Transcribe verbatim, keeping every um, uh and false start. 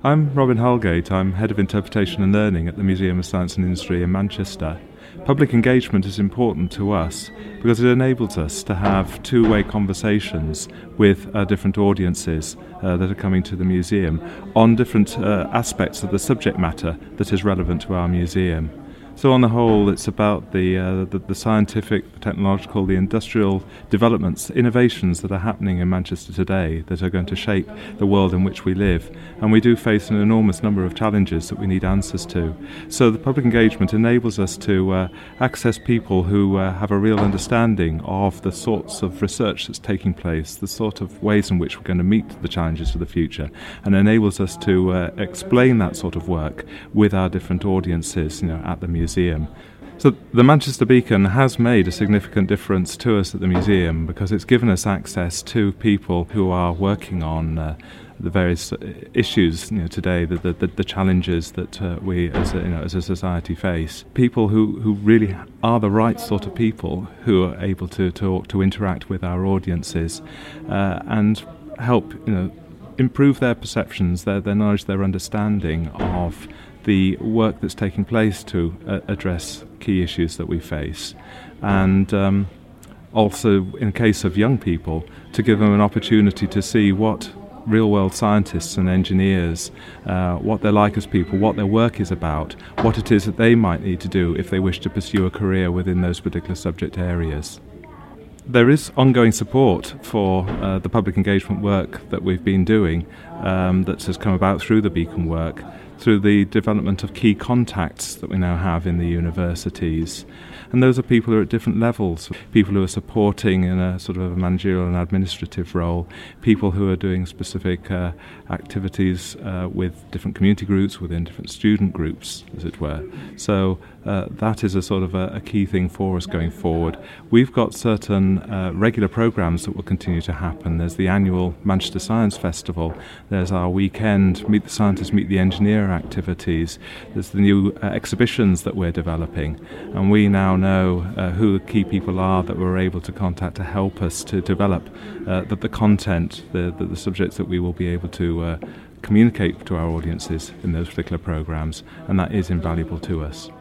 I'm Robin Holgate. I'm Head of Interpretation and Learning at the Museum of Science and Industry in Manchester. Public engagement is important to us because it enables us to have two-way conversations with uh, different audiences uh, that are coming to the museum on different uh, aspects of the subject matter that is relevant to our museum. So on the whole, it's about the, uh, the the scientific, the technological, the industrial developments, innovations that are happening in Manchester today that are going to shape the world in which we live. And we do face an enormous number of challenges that we need answers to. So the public engagement enables us to uh, access people who uh, have a real understanding of the sorts of research that's taking place, the sort of ways in which we're going to meet the challenges of the future, and enables us to uh, explain that sort of work with our different audiences, you know, at the museum. Museum. So the Manchester Beacon has made a significant difference to us at the museum because it's given us access to people who are working on uh, the various issues, you know, today, the, the, the challenges that uh, we as a, you know, as a society face. People who, who really are the right sort of people who are able to talk, to interact with our audiences uh, and help, you know, improve their perceptions, their, their knowledge, their understanding of the work that's taking place to uh, address key issues that we face. And um, also, in case of young people, to give them an opportunity to see what real-world scientists and engineers, uh, what they're like as people, what their work is about, what it is that they might need to do if they wish to pursue a career within those particular subject areas. There is ongoing support for uh, the public engagement work that we've been doing um, that has come about through the Beacon work, through the development of key contacts that we now have in the universities. And those are people who are at different levels, people who are supporting in a sort of a managerial and administrative role, people who are doing specific uh, activities uh, with different community groups, within different student groups, as it were. So uh, that is a sort of a, a key thing for us going forward. We've got certain uh, regular programs that will continue to happen. There's the annual Manchester Science Festival, there's our weekend Meet the Scientist, Meet the Engineer activities, there's the new uh, exhibitions that we're developing, and we now know uh, who the key people are that we're able to contact to help us to develop uh, the, the content, the, the, the subjects that we will be able to uh, communicate to our audiences in those particular programs, and that is invaluable to us.